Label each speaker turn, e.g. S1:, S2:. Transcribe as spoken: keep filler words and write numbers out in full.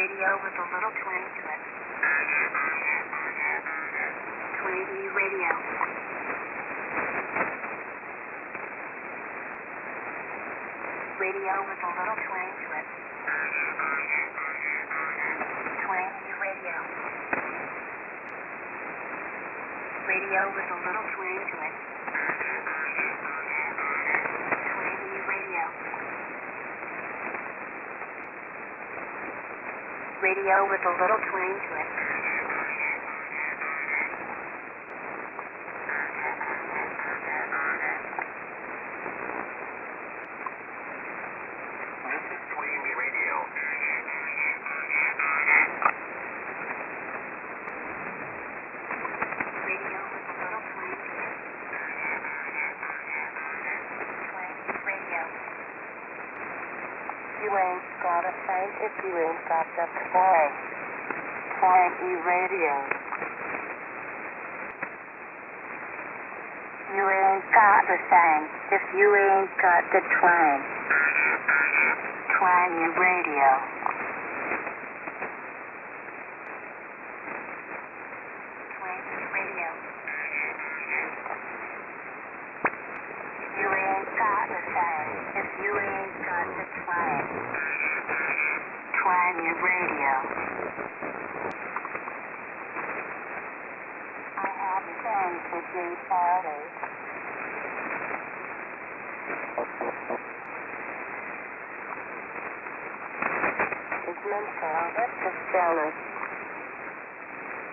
S1: Radio with a little twang to it. Twangy radio. Radio with a little twang to it. Twangy radio. Radio with a little twang to it. Twangy radio. Radio with a little twang to it.
S2: This is Twangy Radio.
S1: Radio with a little twang to it. Twangy radio.
S3: You ain't got a thing if you ain't got the twang. Twangy radio. You ain't got the thing if you ain't got the twang. Twangy radio.
S1: Twangy radio.
S3: You ain't got the thing if you ain't got the twang. Twangy radio. I have a thing for gay parties. It's mental. That's just jealous.